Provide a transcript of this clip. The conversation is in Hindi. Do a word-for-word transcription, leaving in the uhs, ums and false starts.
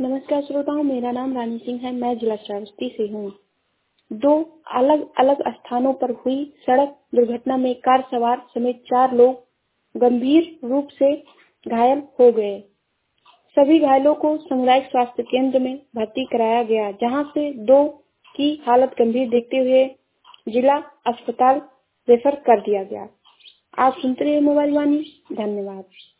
नमस्कार श्रोताओं, मेरा नाम रानी सिंह है। मैं जिला श्रावस्ती से हूँ। दो अलग अलग स्थानों पर हुई सड़क दुर्घटना में कार सवार समेत चार लोग गंभीर रूप से घायल हो गए। सभी घायलों को सामुदायिक स्वास्थ्य केंद्र में भर्ती कराया गया, जहां से दो की हालत गंभीर देखते हुए जिला अस्पताल रेफर कर दिया गया। आप सुनते रहिए मोबाइल वाणी। धन्यवाद।